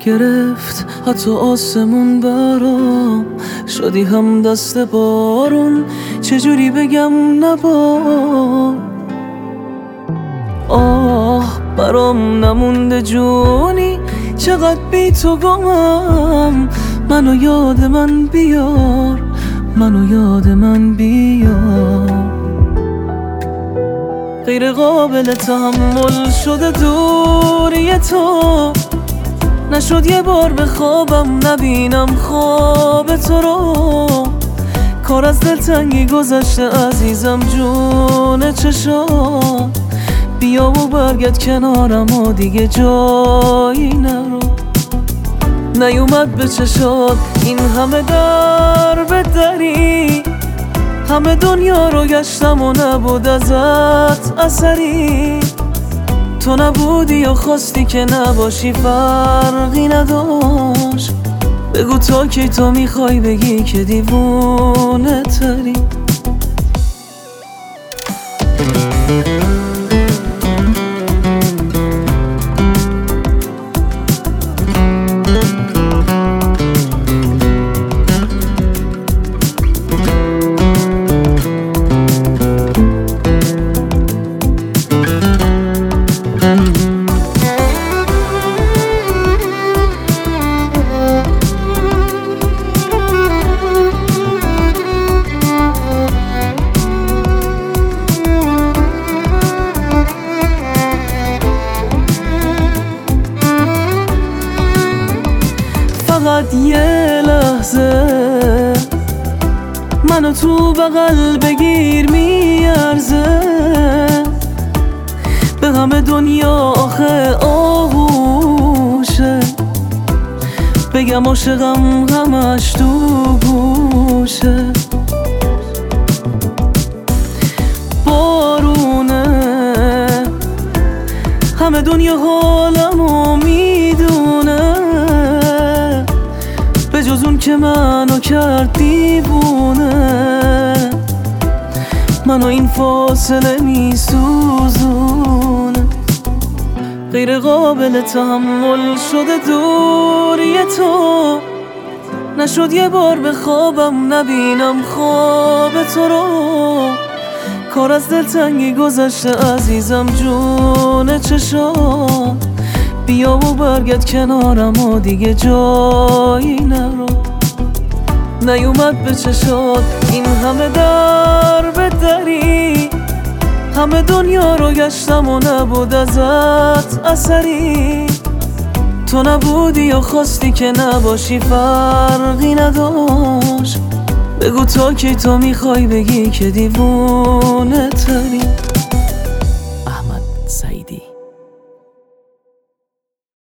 گرفت حتی آسمون برام، شدی هم دست بارون، چجوری بگم نبار. آه برام نمونده جونی، چقدر بی تو گمم. منو یاد من بیار، منو یاد من بیار. غیر قابل تحمل شده دوری تو، نشد یه بار به خوابم نبینم خواب تو رو. کار از دلتنگی گذشته عزیزم جون چشام، بیا و برگرد کنارم و دیگه جایی نرو. نیومد به چشات این همه در به دری، همه دنیا رو گشتم و نبود ازت اثری. تو نبودی یا خواستی که نباشی فرقی نداشت. بگو تا کی تو میخوای بگی که دیوونه تری. فقط یه لحظه منو تو بغل بگیر، میارزه به همه دنیا آخه آغوشه. بگم عاشقم همش تو گوشه. بارونه همه دنیا حالمو میدونه، به جز اون که منو کرد دیوونه. منو این فاصله میسوزونه. غیر قابل تحمل شده دوری تو، نشد یه بار به خوابم نبینم خواب تو رو. کار از دلتنگی گذشته عزیزم جون چشام، بیا و برگرد کنارم و دیگه جایی نرو. نیومد به چشات این همه در به دری، همه دنیا رو گشتم و نبود ازت اثری. تو نبودی یا خواستی که نباشی فرقی نداشت. بگو تا کی تو میخوای بگی که دیوونه تری.